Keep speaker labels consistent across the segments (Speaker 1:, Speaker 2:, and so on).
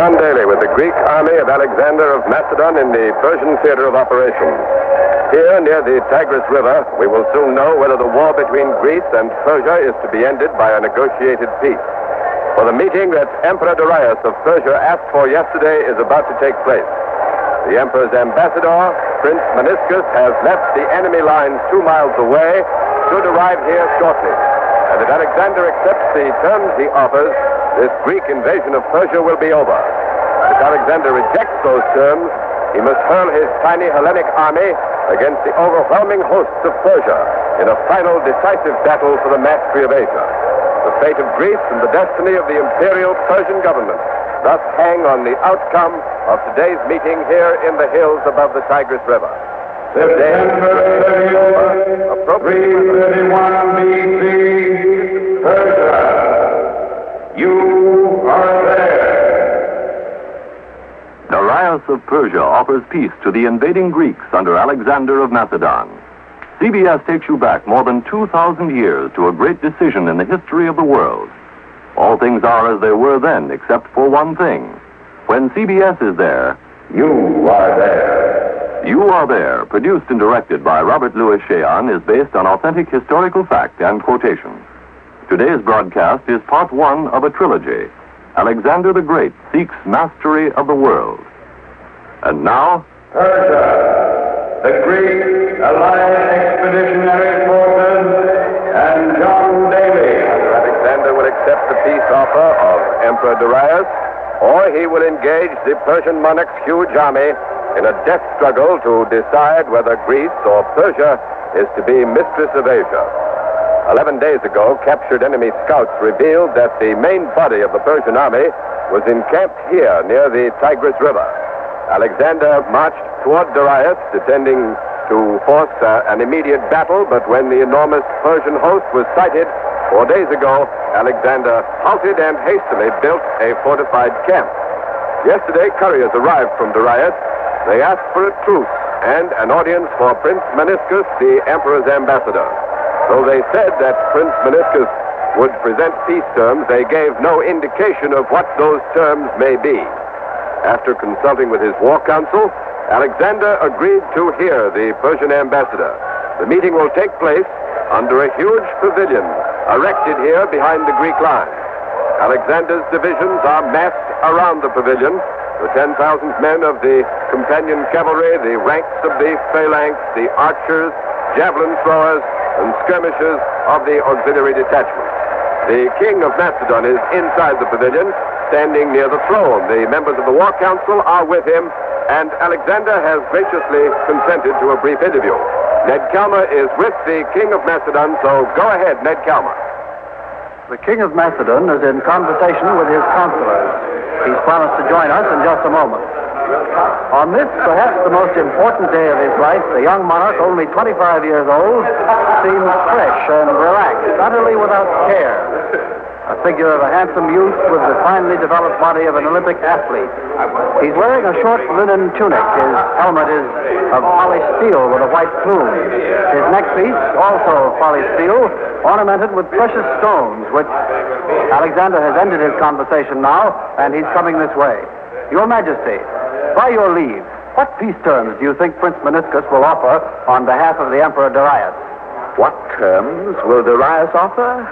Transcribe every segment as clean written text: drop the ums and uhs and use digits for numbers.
Speaker 1: John Daly with the Greek army of Alexander of Macedon in the Persian theater of operations. Here, near the Tigris River, we will soon know whether the war between Greece and Persia is to be ended by a negotiated peace. For the meeting that Emperor Darius of Persia asked for yesterday is about to take place. The emperor's ambassador, Prince Meniscus, has left the enemy lines 2 miles away, should arrive here shortly. And if Alexander accepts the terms he offers, this Greek invasion of Persia will be over. If Alexander rejects those terms, he must hurl his tiny Hellenic army against the overwhelming hosts of Persia in a final decisive battle for the mastery of Asia. The fate of Greece and the destiny of the imperial Persian government thus hang on the outcome of today's meeting here in the hills above the Tigris River.
Speaker 2: September 30th, 331 BC, Persia. You are there.
Speaker 3: Darius of Persia offers peace to the invading Greeks under Alexander of Macedon. CBS takes you back more than 2,000 years to a great decision in the history of the world. All things are as they were then, except for one thing. When CBS is there,
Speaker 2: you are there.
Speaker 3: You Are There, produced and directed by Robert Louis Cheon, is based on authentic historical fact and quotation. Today's broadcast is part 1 of a trilogy. Alexander the Great seeks mastery of the world. And now,
Speaker 2: Persia, the Greek Allied Expeditionary Forces, and John Daly.
Speaker 1: Alexander will accept the peace offer of Emperor Darius, or he will engage the Persian monarch's huge army in a death struggle to decide whether Greece or Persia is to be mistress of Asia. 11 days ago, captured enemy scouts revealed that the main body of the Persian army was encamped here near the Tigris River. Alexander marched toward Darius, intending to force an immediate battle, but when the enormous Persian host was sighted 4 days ago, Alexander halted and hastily built a fortified camp. Yesterday, couriers arrived from Darius. They asked for a truce and an audience for Prince Meniscus, the emperor's ambassador. Though they said that Prince Meniscus would present peace terms, they gave no indication of what those terms may be. After consulting with his war council, Alexander agreed to hear the Persian ambassador. The meeting will take place under a huge pavilion erected here behind the Greek line. Alexander's divisions are massed around the pavilion. The 10,000 men of the companion cavalry, the ranks of the phalanx, the archers, javelin throwers, and skirmishers of the auxiliary detachments. The king of Macedon is inside the pavilion, standing near the throne. The members of the war council are with him, and Alexander has graciously consented to a brief interview. Ned Kelmer is with the king of Macedon, so go ahead, Ned Kelmer.
Speaker 4: The king of Macedon is in conversation with his counselors. He's promised to join us in just a moment. On this, perhaps the most important day of his life, the young monarch, only 25 years old, seems fresh and relaxed, utterly without care. A figure of a handsome youth with the finely developed body of an Olympic athlete. He's wearing a short linen tunic. His helmet is of polished steel with a white plume. His neckpiece, also of polished steel, ornamented with precious stones, which Alexander has ended his conversation now, and he's coming this way. Your Majesty, by your leave, what peace terms do you think Prince Meniscus will offer on behalf of the Emperor Darius?
Speaker 5: What terms will Darius offer?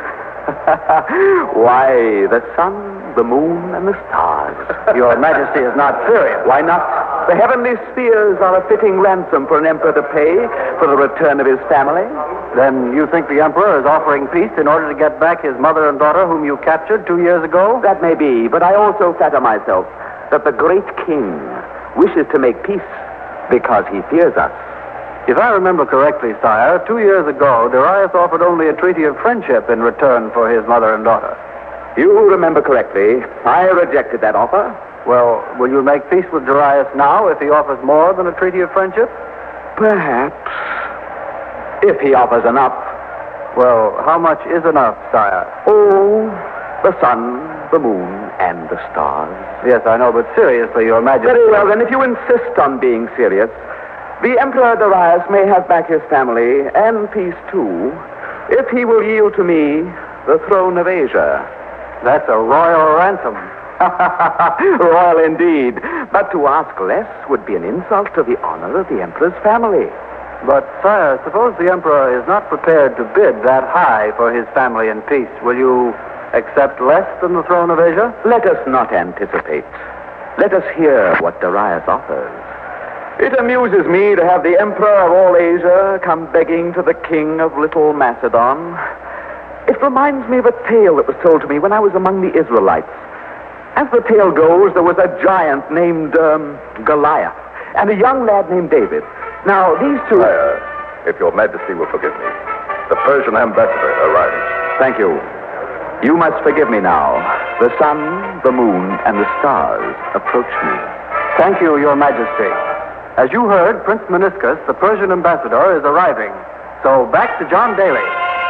Speaker 5: Why, the sun, the moon, and the stars.
Speaker 4: Your Majesty is not serious.
Speaker 5: Why not? The heavenly spheres are a fitting ransom for an emperor to pay for the return of his family.
Speaker 4: Then you think the Emperor is offering peace in order to get back his mother and daughter whom you captured 2 years ago?
Speaker 5: That may be, but I also flatter myself that the great king wishes to make peace because he fears us.
Speaker 4: If I remember correctly, sire, 2 years ago, Darius offered only a treaty of friendship in return for his mother and daughter.
Speaker 5: You remember correctly. I rejected that offer.
Speaker 4: Well, will you make peace with Darius now if he offers more than a treaty of friendship?
Speaker 5: Perhaps. If he offers enough.
Speaker 4: Well, how much is enough, sire?
Speaker 5: Oh, the sun, the moon, and the stars.
Speaker 4: Yes, I know, but seriously, Your Majesty...
Speaker 5: Very well, then, if you insist on being serious, the Emperor Darius may have back his family, and peace, too, if he will yield to me the throne of Asia.
Speaker 4: That's a royal ransom.
Speaker 5: Royal indeed. But to ask less would be an insult to the honor of the Emperor's family.
Speaker 4: But, sire, suppose the Emperor is not prepared to bid that high for his family and peace. Will you accept less than the throne of Asia?
Speaker 5: Let us not anticipate. Let us hear what Darius offers. It amuses me to have the Emperor of all Asia come begging to the King of Little Macedon. It reminds me of a tale that was told to me when I was among the Israelites. As the tale goes, there was a giant named Goliath and a young lad named David. Now, these two...
Speaker 1: If your majesty will forgive me, the Persian ambassador arrives.
Speaker 5: Thank you. You must forgive me now. The sun, the moon, and the stars approach me.
Speaker 4: Thank you, your majesty. As you heard, Prince Meniscus, the Persian ambassador, is arriving. So back to John Daly.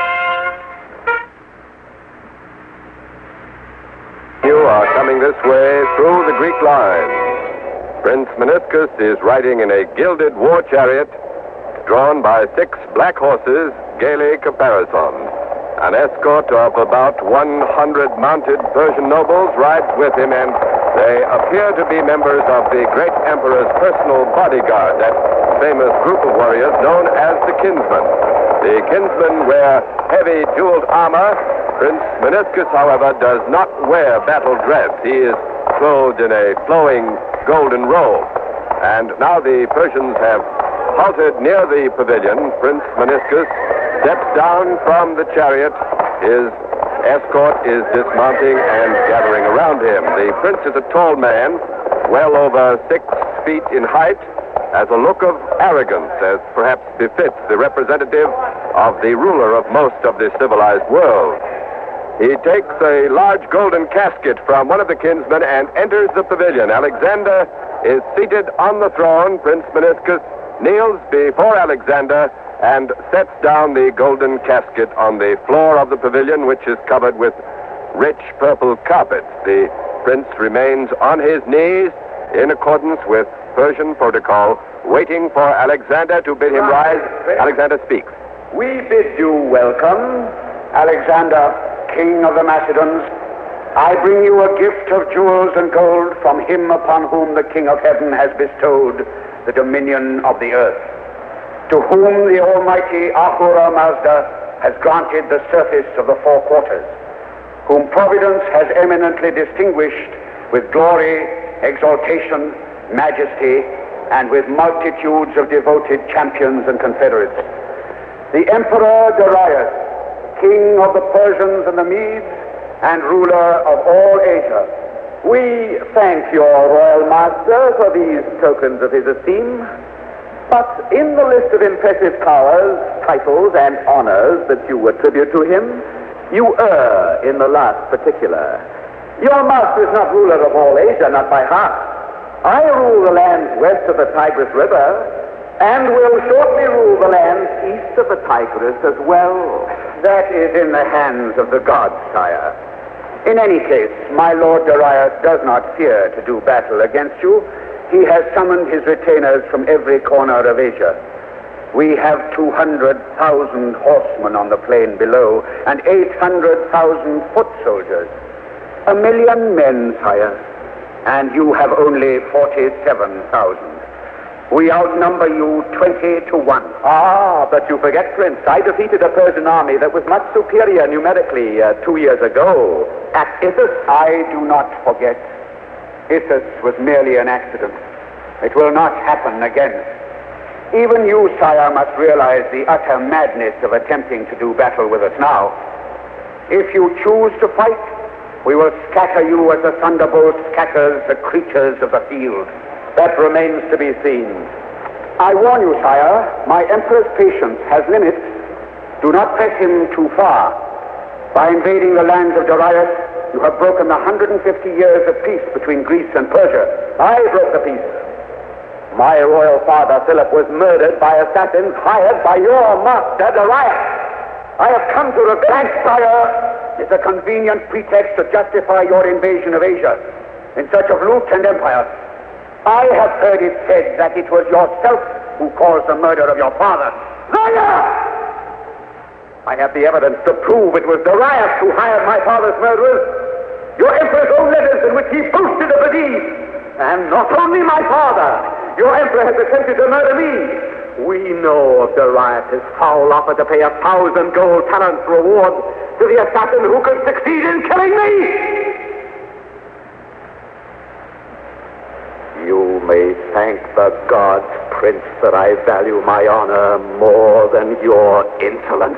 Speaker 1: You are coming this way through the Greek lines. Prince Meniscus is riding in a gilded war chariot drawn by 6 black horses, gaily caparisoned. An escort of about 100 mounted Persian nobles rides with him, and they appear to be members of the great emperor's personal bodyguard, that famous group of warriors known as the Kinsmen. The Kinsmen wear heavy jeweled armor. Prince Meniscus, however, does not wear battle dress. He is clothed in a flowing golden robe. And now the Persians have halted near the pavilion. Prince Meniscus steps down from the chariot. His escort is dismounting and gathering around him. The prince is a tall man, well over 6 feet in height, has a look of arrogance, as perhaps befits the representative of the ruler of most of the civilized world. He takes a large golden casket from one of the kinsmen and enters the pavilion. Alexander is seated on the throne. Prince Meniscus kneels before Alexander and sets down the golden casket on the floor of the pavilion, which is covered with rich purple carpet. The prince remains on his knees in accordance with Persian protocol, waiting for Alexander to bid him rise. Alexander speaks.
Speaker 6: We bid you welcome, Alexander, King of the Macedons. I bring you a gift of jewels and gold from him upon whom the King of Heaven has bestowed the dominion of the earth, to whom the Almighty Ahura Mazda has granted the surface of the 4 quarters, whom Providence has eminently distinguished with glory, exaltation, majesty, and with multitudes of devoted champions and confederates. The Emperor Darius, King of the Persians and the Medes, and ruler of all Asia. We thank your royal master for these tokens of his esteem. But in the list of impressive powers, titles, and honors that you attribute to him, you err in the last particular. Your master is not ruler of all Asia, not by half. I rule the lands west of the Tigris River, and will shortly rule the lands east of the Tigris as well. That is in the hands of the gods, sire. In any case, my lord Darius does not fear to do battle against you. He has summoned his retainers from every corner of Asia. We have 200,000 horsemen on the plain below, and 800,000 foot soldiers. 1,000,000 men, sire, and you have only 47,000. We outnumber you 20 to 1. Ah, but you forget, Prince, I defeated a Persian army that was much superior numerically 2 years ago at Issus. I do not forget. Issus was merely an accident. It will not happen again. Even you, sire, must realize the utter madness of attempting to do battle with us now. If you choose to fight, we will scatter you as a thunderbolt scatters the creatures of the field. That remains to be seen. I warn you, sire, my emperor's patience has limits. Do not press him too far. By invading the lands of Darius, you have broken the 150 years of peace between Greece and Persia. I broke the peace. My royal father, Philip, was murdered by assassins hired by your master, Darius. I have come to revenge, sire. It's a convenient pretext to justify your invasion of Asia in search of loot and empire. I have heard it said that it was yourself who caused the murder of your father. Liar! I have the evidence to prove it was Darius who hired my father's murderers. your emperor's own letters in which he boasted of the deed. And not only my father, your emperor has attempted to murder me. We know of Darius' foul offer to pay 1,000 gold talents reward to the assassin who could succeed in killing me. You may thank the gods, Prince, that I value my honor more than your insolence.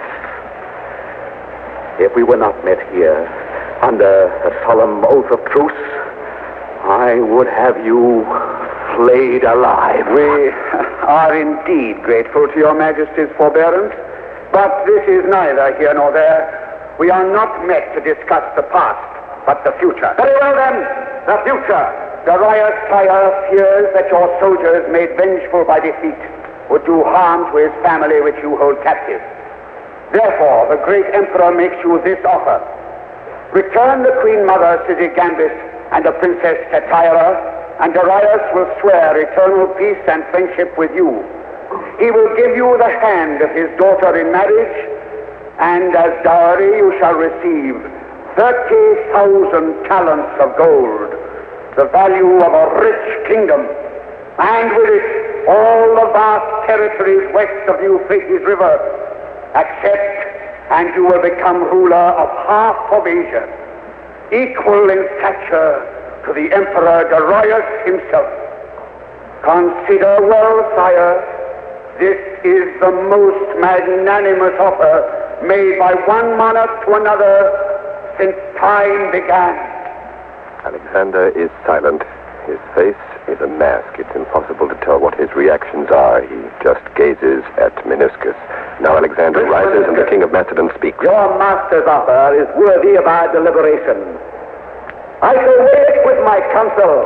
Speaker 6: If we were not met here under a solemn oath of truce, I would have you flayed alive. We are indeed grateful to your Majesty's forbearance, but this is neither here nor there. We are not met to discuss the past, but the future. Very well, then, the future. Darius, sire, fears that your soldiers, made vengeful by defeat, would do harm to his family which you hold captive. Therefore, the great emperor makes you this offer. Return the Queen Mother, Sysigambis, and the Princess Thyatira, and Darius will swear eternal peace and friendship with you. He will give you the hand of his daughter in marriage, and as dowry you shall receive 30,000 talents of gold, the value of a rich kingdom, and with it all the vast territories west of the Euphrates River. Accept, and you will become ruler of half of Asia, equal in stature to the Emperor Darius himself. Consider well, sire, this is the most magnanimous offer made by one monarch to another since time began.
Speaker 1: Alexander is silent. His face is a mask. It's impossible to tell what his reactions are. He just gazes at Meniscus. Now Alexander rises and the king of Macedon speaks.
Speaker 6: Your master's offer is worthy of our deliberation. I shall weigh it with my council.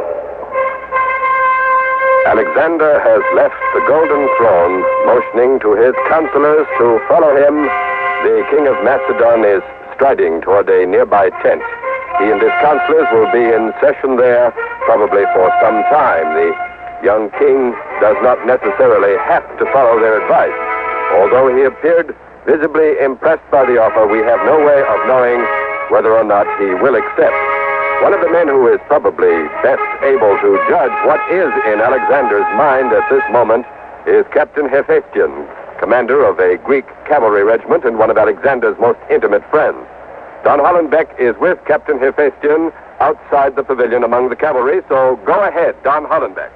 Speaker 1: Alexander has left the golden throne, motioning to his counselors to follow him. The king of Macedon is striding toward a nearby tent. He and his counselors will be in session there probably for some time. The young king does not necessarily have to follow their advice. Although he appeared visibly impressed by the offer, we have no way of knowing whether or not he will accept. One of the men who is probably best able to judge what is in Alexander's mind at this moment is Captain Hephaestion, commander of a Greek cavalry regiment and one of Alexander's most intimate friends. Don Hollenbeck is with Captain Hephaestion outside the pavilion among the cavalry, so go ahead, Don Hollenbeck.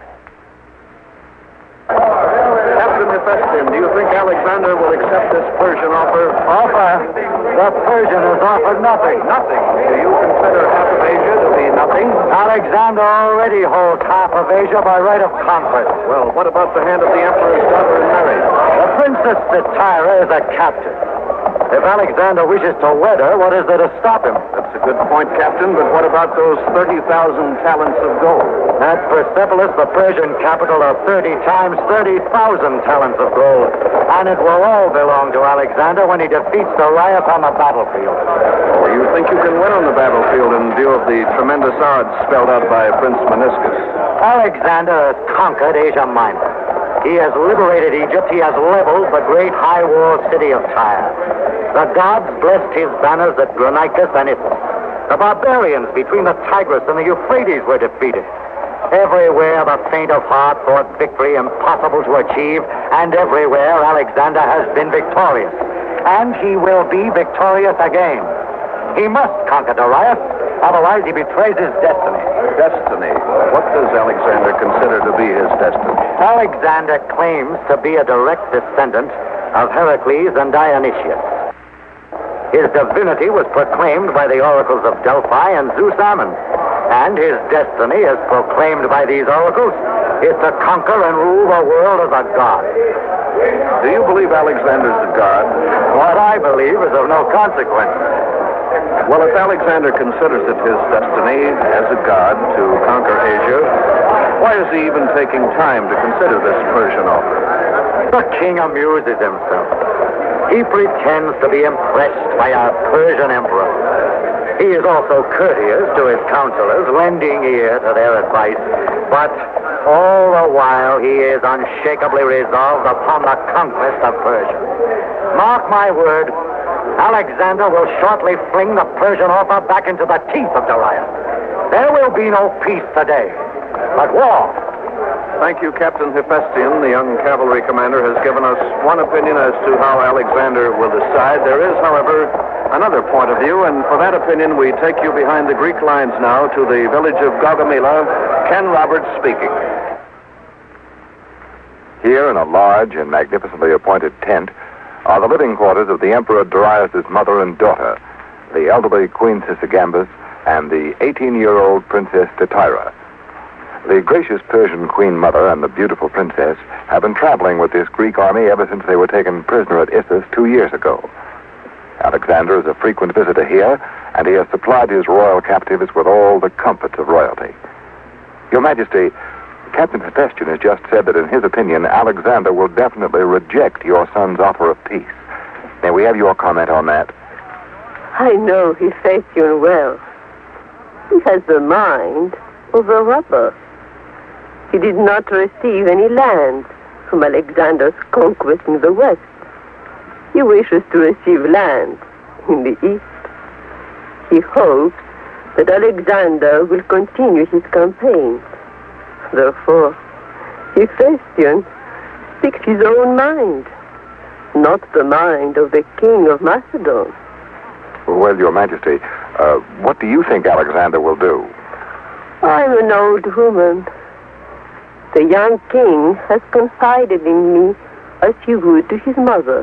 Speaker 4: Captain Hephaestion, do you think Alexander will accept this Persian offer? Offer? The Persian has offered nothing. Nothing? Do you consider half of Asia to be nothing? Alexander already holds half of Asia by right of conquest. Well, what about the hand of the emperor's daughter in marriage? The Princess Thyatira is a captive. If Alexander wishes to wed her, what is there to stop him? That's a good point, Captain, but what about those 30,000 talents of gold? At Persepolis, the Persian capital, are 30 times 30,000 talents of gold. And it will all belong to Alexander when he defeats Darius on the battlefield. Oh, you think you can win on the battlefield in view of the tremendous odds spelled out by Prince Meniscus? Alexander has conquered Asia Minor. He has liberated Egypt. He has leveled the great high-walled city of Tyre. The gods blessed his banners at Granicus and Issus. The barbarians between the Tigris and the Euphrates were defeated. Everywhere the faint of heart thought victory impossible to achieve, and everywhere Alexander has been victorious. And he will be victorious again. He must conquer Darius, otherwise he betrays his destiny. Destiny? What does Alexander consider to be his destiny? Alexander claims to be a direct descendant of Heracles and Dionysius. His divinity was proclaimed by the oracles of Delphi and Zeus Ammon. And his destiny, as proclaimed by these oracles, is to conquer and rule the world as a god. Do you believe Alexander's a god? What I believe is of no consequence. Well, if Alexander considers it his destiny as a god to conquer Asia, why is he even taking time to consider this Persian offer? The king amuses himself. He pretends to be impressed by our Persian emperor. He is also courteous to his counselors, lending ear to their advice. But all the while, he is unshakably resolved upon the conquest of Persia. Mark my word, Alexander will shortly fling the Persian offer back into the teeth of Darius. There will be no peace today, but war.
Speaker 7: Thank you, Captain Hephaestion. The young cavalry commander has given us one opinion as to how Alexander will decide. There is, however, another point of view, and for that opinion, we take you behind the Greek lines now to the village of Gaugamela. Ken Roberts speaking.
Speaker 3: Here, in a large and magnificently appointed tent, are the living quarters of the Emperor Darius' mother and daughter, the elderly Queen Sisygambis and the 18-year-old Princess Stateira. The gracious Persian Queen Mother and the beautiful princess have been traveling with this Greek army ever since they were taken prisoner at Issus 2 years ago. Alexander is a frequent visitor here, and he has supplied his royal captives with all the comforts of royalty. Your Majesty, Captain Hephaestion has just said that in his opinion, Alexander will definitely reject your son's offer of peace. May we have your comment on that?
Speaker 8: I know Hephaestion well. He has the mind of a robber. He did not receive any land from Alexander's conquest in the west. He wishes to receive land in the east. He hopes that Alexander will continue his campaign. Therefore, Hephaestion speaks his own mind, not the mind of the king of Macedon.
Speaker 3: Well, Your Majesty, what do you think Alexander will do?
Speaker 8: I'm an old woman. The young king has confided in me as he would to his mother.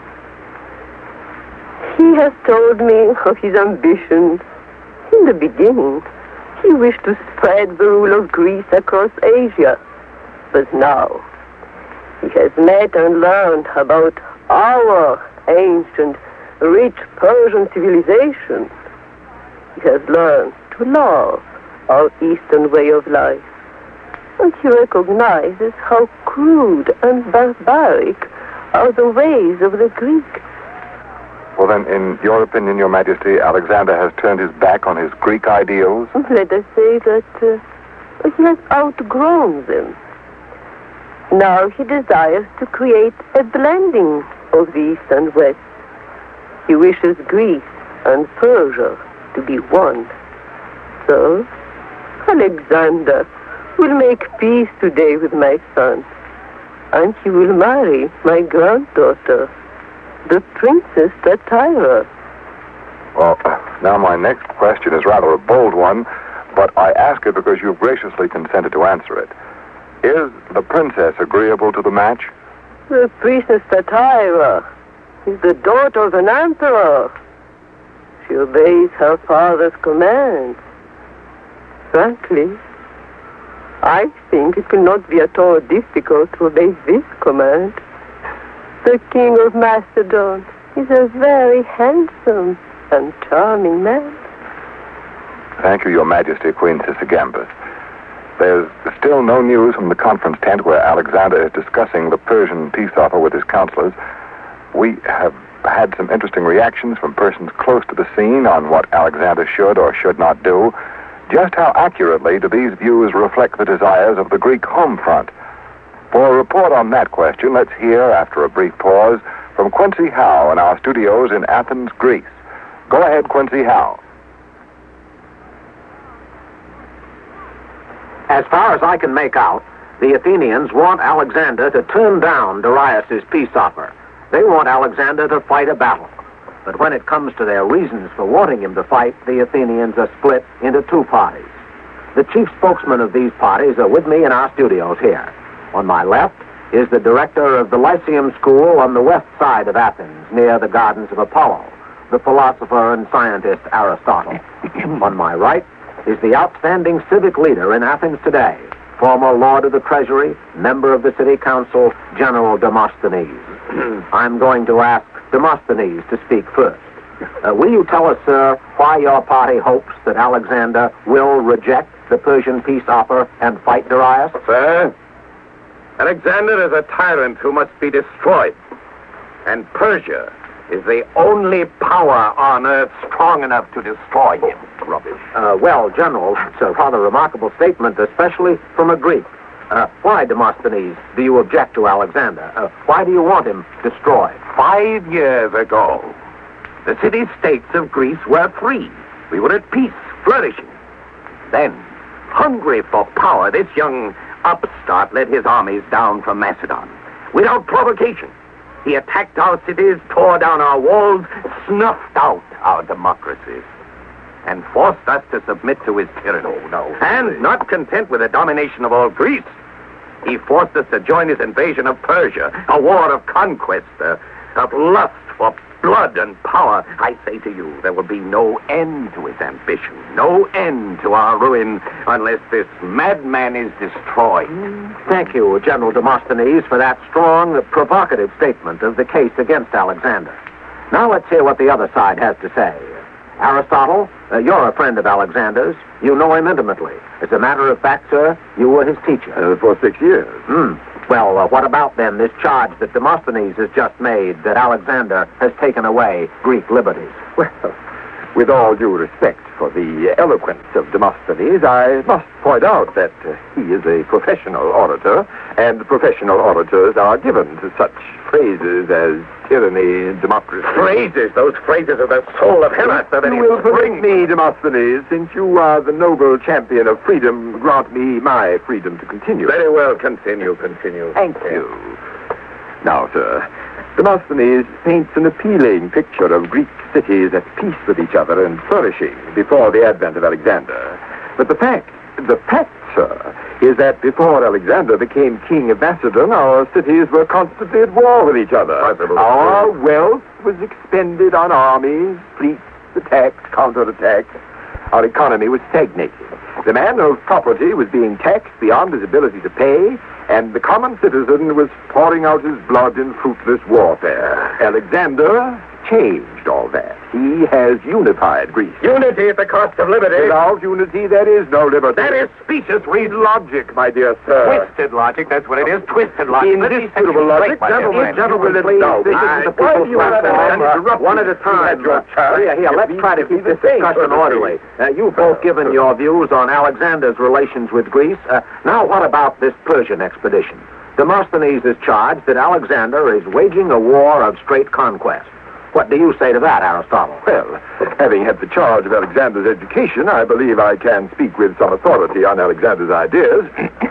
Speaker 8: He has told me of his ambitions. In the beginning, he wished to spread the rule of Greece across Asia. But now, he has met and learned about our ancient, rich Persian civilization. He has learned to love our Eastern way of life. And he recognizes how crude and barbaric are the ways of the Greek.
Speaker 3: Well, then, in your opinion, Your Majesty, Alexander has turned his back on his Greek ideals?
Speaker 8: Let us say that he has outgrown them. Now he desires to create a blending of the East and West. He wishes Greece and Persia to be one. So, Alexander will make peace today with my son, and he will marry my granddaughter, the Princess Stateira.
Speaker 3: Well, now my next question is rather a bold one, but I ask it because you've graciously consented to answer it. Is the princess agreeable to the match?
Speaker 8: The Princess Stateira is the daughter of an emperor. She obeys her father's commands. Frankly, I think it will not be at all difficult to obey this command. The king of Macedon is a very handsome and charming man.
Speaker 3: Thank you, Your Majesty, Queen Sisygambis. There's still no news from the conference tent where Alexander is discussing the Persian peace offer with his counselors. We have had some interesting reactions from persons close to the scene on what Alexander should or should not do. Just how accurately do these views reflect the desires of the Greek home front? For a report on that question, let's hear, after a brief pause, from Quincy Howe in our studios in Athens, Greece. Go ahead, Quincy Howe.
Speaker 9: As far as I can make out, the Athenians want Alexander to turn down Darius' peace offer. They want Alexander to fight a battle. But when it comes to their reasons for wanting him to fight, the Athenians are split into two parties. The chief spokesmen of these parties are with me in our studios here. On my left is the director of the Lyceum School on the west side of Athens, near the Gardens of Apollo, the philosopher and scientist Aristotle. On my right is the outstanding civic leader in Athens today, former Lord of the Treasury, member of the City Council, General Demosthenes. I'm going to ask Demosthenes to speak first. Will you tell us, sir, why your party hopes that Alexander will reject the Persian peace offer and fight Darius?
Speaker 1: Sir, Alexander is a tyrant who must be destroyed. And Persia is the only power on earth strong enough to destroy him.
Speaker 9: Rubbish. Well, General, it's a rather remarkable statement, especially from a Greek. Why, Demosthenes, do you object to Alexander? Why do you want him destroyed?
Speaker 1: 5 years ago,
Speaker 9: The city-states of Greece were free. We were at peace, flourishing. Then, hungry for power, this young upstart led his armies down from Macedon. Without provocation, he attacked our cities, tore down our walls, snuffed out our democracies, and forced us to submit to his tyranny. And not content with the domination of all Greece, he forced us to join his invasion of Persia, a war of conquest, of lust for blood and power. I say to you, there will be no end to his ambition, no end to our ruin, unless this madman is destroyed.
Speaker 5: Thank you, General Demosthenes, for that strong, provocative statement of the case against Alexander. Now let's hear what the other side has to say. Aristotle, you're a friend of Alexander's. You know him intimately. As a matter of fact, sir, you were his teacher.
Speaker 3: For 6 years.
Speaker 5: Well, what about, then, this charge that Demosthenes has just made that Alexander has taken away Greek liberties?
Speaker 3: Well, with all due respect for the eloquence of Demosthenes, I must point out that he is a professional orator, and professional orators are given to such phrases as tyranny and democracy.
Speaker 9: Phrases? Those phrases are the soul of Hellas.
Speaker 3: You will permit me, Demosthenes, since you are the noble champion of freedom, grant me my freedom to continue.
Speaker 9: Very well, continue.
Speaker 5: Thank you.
Speaker 3: Now, sir, Demosthenes paints an appealing picture of Greek cities at peace with each other and flourishing before the advent of Alexander. But the fact, sir, is that before Alexander became king of Macedon, our cities were constantly at war with each other. Our wealth was expended on armies, fleets, attacks, counterattacks. Our economy was stagnating. The man of property was being taxed beyond his ability to pay, and the common citizen was pouring out his blood in fruitless warfare. Alexander changed all that. He has unified Greece.
Speaker 9: Unity at the cost of liberty.
Speaker 3: Without unity, there is no liberty.
Speaker 9: That is specious
Speaker 3: Read logic, my dear sir.
Speaker 9: Twisted logic, that's what it is. Twisted logic.
Speaker 3: Indisputable logic. Gentlemen,
Speaker 5: please. This is the people's platform. One at a time. Here, let's try to keep this discussion orderly. You've both given your views on Alexander's relations with Greece. Now, what about this Persian expedition? Demosthenes has charged that Alexander is waging a war of straight conquest. What do you say to that, Aristotle?
Speaker 3: Well, having had the charge of Alexander's education, I believe I can speak with some authority on Alexander's ideas.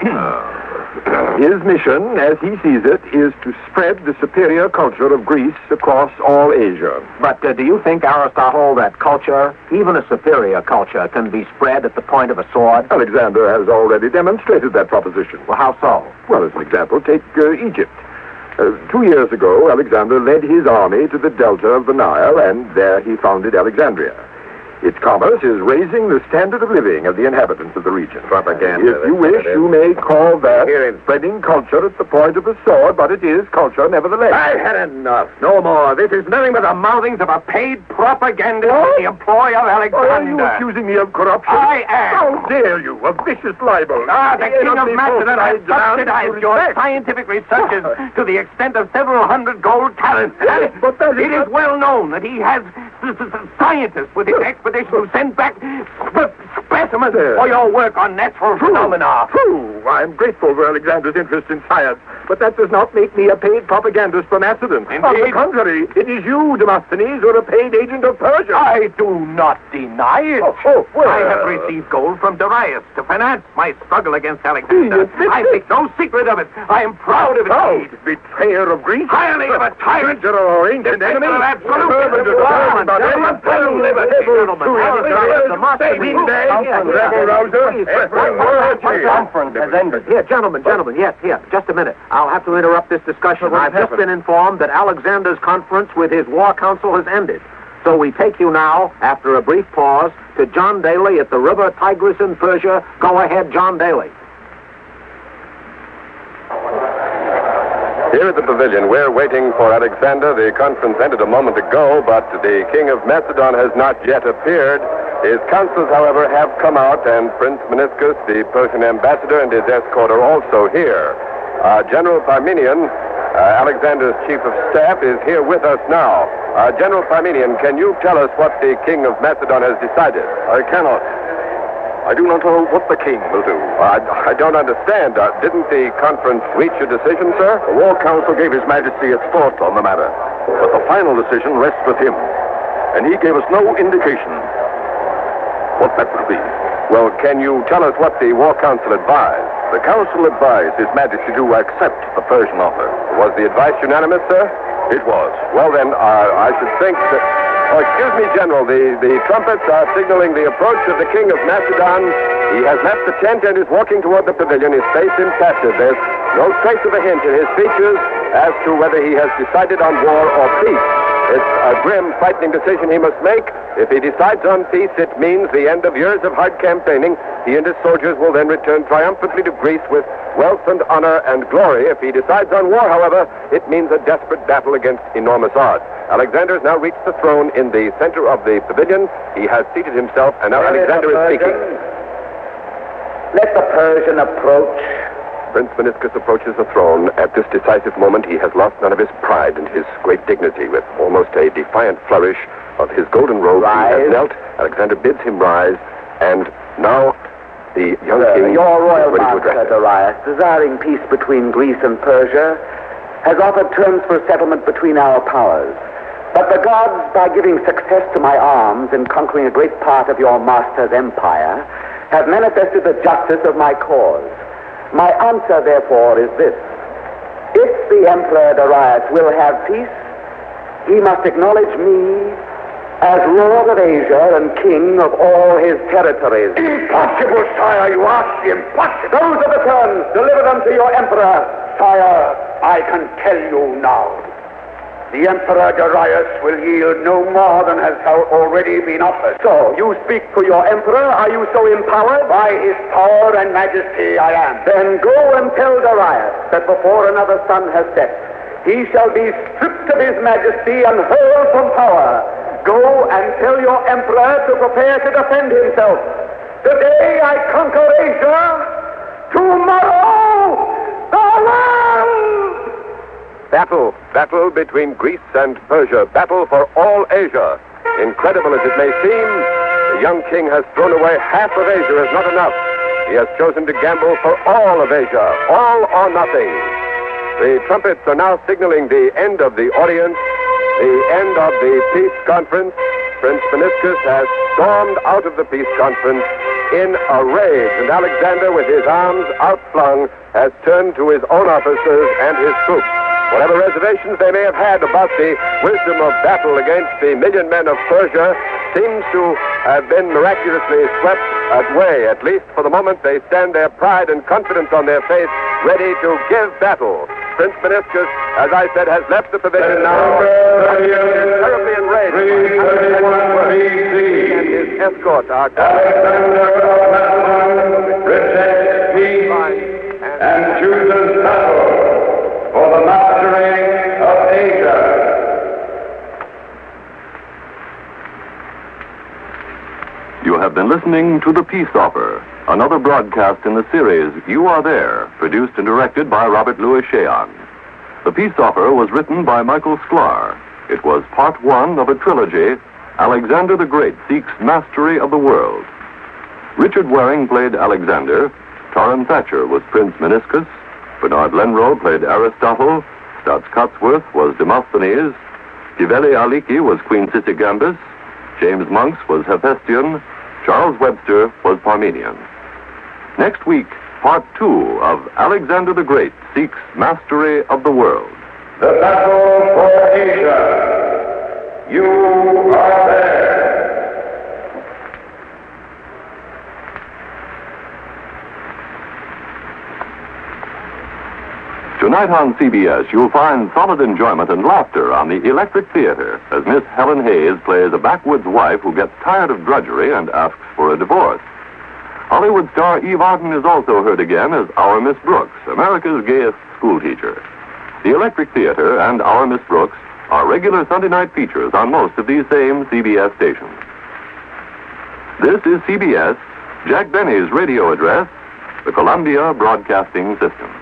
Speaker 3: His mission, as he sees it, is to spread the superior culture of Greece across all Asia.
Speaker 5: But do you think, Aristotle, that culture, even a superior culture, can be spread at the point of a sword?
Speaker 3: Alexander has already demonstrated that proposition.
Speaker 5: Well, how so?
Speaker 3: Well, as an example, take Egypt. 2 years ago, Alexander led his army to the delta of the Nile, and there he founded Alexandria. Its commerce is raising the standard of living of the inhabitants of the region.
Speaker 9: Propaganda.
Speaker 3: If you wish, you may call that spreading culture at the point of the sword, but it is culture nevertheless.
Speaker 9: I've had enough. No more. This is nothing but the mouthings of a paid propagandist in the employ of Alexander.
Speaker 3: Are you accusing me of corruption?
Speaker 9: I am.
Speaker 3: How dare you? A vicious libel.
Speaker 9: The king of Macedon has subsidized your scientific researches to the extent of several hundred gold talents. It is well known that he has scientists with his expedition who send back specimens for your work on natural phenomena.
Speaker 3: True. I'm grateful for Alexander's interest in science, but that does not make me a paid propagandist for Macedon.
Speaker 9: Indeed.
Speaker 3: On the contrary, it is you, Demosthenes, who are a paid agent of Persia.
Speaker 9: I do not deny it.
Speaker 3: Well,
Speaker 9: I have received gold from Darius to finance my struggle against Alexander. I make no secret of it. I am proud of it.
Speaker 3: Proud? Betrayer of Greece?
Speaker 9: Hireling of a tyrant.
Speaker 3: Traitor of our ancient enemy?
Speaker 5: Conference has ended. Here, gentlemen, yes, here, just a minute. I'll have to interrupt this discussion. I've just been informed that Alexander's conference with his war council has ended. So we take you now, after a brief pause, to John Daly at the river Tigris in Persia. Go ahead, John Daly.
Speaker 1: Here at the pavilion, we're waiting for Alexander. The conference ended a moment ago, but the king of Macedon has not yet appeared. His councils, however, have come out, and Prince Meniscus, the Persian ambassador, and his escort are also here. General Parmenion, Alexander's chief of staff, is here with us now. General Parmenion, can you tell us what the king of Macedon has decided?
Speaker 3: I cannot. I do not know what the king will do.
Speaker 1: I don't understand. Didn't the conference reach a decision, sir?
Speaker 3: The War Council gave His Majesty its thought on the matter, but the final decision rests with him. and he gave us no indication what that would be.
Speaker 1: Well, can you tell us what the War Council advised?
Speaker 3: The council advised His Majesty to accept the Persian offer.
Speaker 1: Was the advice unanimous, sir?
Speaker 3: It was.
Speaker 1: Well, then, I should think that... Oh, excuse me, General. The trumpets are signaling the approach of the King of Macedon. He has left the tent and is walking toward the pavilion, his face impassive. There's no trace of a hint in his features as to whether he has decided on war or peace. It's a grim, frightening decision he must make. If he decides on peace, it means the end of years of hard campaigning. He and his soldiers will then return triumphantly to Greece with wealth and honor and glory. If he decides on war, however, it means a desperate battle against enormous odds. Alexander has now reached the throne in the center of the pavilion. He has seated himself, and now Alexander is speaking.
Speaker 6: Let the Persian approach.
Speaker 1: Prince Meniscus approaches the throne. At this decisive moment, he has lost none of his pride and his great dignity. With almost a defiant flourish of his golden robe, he has knelt. Alexander bids him rise, and now the young king
Speaker 6: Your royal
Speaker 1: is ready to
Speaker 6: master,
Speaker 1: address him.
Speaker 6: Darius, desiring peace between Greece and Persia, has offered terms for settlement between our powers. But the gods, by giving success to my arms in conquering a great part of your master's empire, have manifested the justice of my cause. My answer, therefore, is this. If the Emperor Darius will have peace, he must acknowledge me as Lord of Asia and King of all his territories.
Speaker 2: Impossible, sire, you ask impossible.
Speaker 6: Those are the terms. Deliver them to your Emperor.
Speaker 2: Sire, I can tell you now. The Emperor Darius will yield no more than has already been offered.
Speaker 6: So, you speak for your Emperor? Are you so empowered?
Speaker 2: By his power and majesty I am.
Speaker 6: Then go and tell Darius that before another sun has set, he shall be stripped of his majesty and hurled from power. Go and tell your Emperor to prepare to defend himself. Today I conquer Asia. Tomorrow, the world!
Speaker 1: Battle between Greece and Persia. Battle for all Asia. Incredible as it may seem, the young king has thrown away half of Asia as not enough. He has chosen to gamble for all of Asia. All or nothing. The trumpets are now signaling the end of the audience, the end of the peace conference. Prince Meniscus has stormed out of the peace conference in a rage, and Alexander, with his arms outflung, has turned to his own officers and his troops. Whatever reservations they may have had about the wisdom of battle against the million men of Persia seems to have been miraculously swept away. At least for the moment, they stand their pride and confidence on their faith, ready to give battle. Prince Meniscus, as I said, has left the pavilion now. Terribly enraged. And his escort are
Speaker 2: Alexander of Macedon rejects peace and chooses battle for the mastery of Asia.
Speaker 3: You have been listening to The Peace Offer, another broadcast in the series You Are There, produced and directed by Robert Louis Cheon. The Peace Offer was written by Michael Sklar. It was part one of a trilogy, Alexander the Great Seeks Mastery of the World. Richard Waring played Alexander, Torrin Thatcher was Prince Meniscus, Bernard Lenrow played Aristotle, Stotts Cotsworth was Demosthenes, Tiveli Aliki was Queen Sisigambis, James Monks was Hephaestion, Charles Webster was Parmenion. Next week, part two of Alexander the Great Seeks Mastery of the World.
Speaker 2: The battle for Asia. You are there.
Speaker 3: Tonight on CBS, you'll find solid enjoyment and laughter on the Electric Theater as Miss Helen Hayes plays a backwoods wife who gets tired of drudgery and asks for a divorce. Hollywood star Eve Arden is also heard again as Our Miss Brooks, America's gayest schoolteacher. The Electric Theater and Our Miss Brooks are regular Sunday night features on most of these same CBS stations. This is CBS, Jack Benny's radio address, the Columbia Broadcasting System.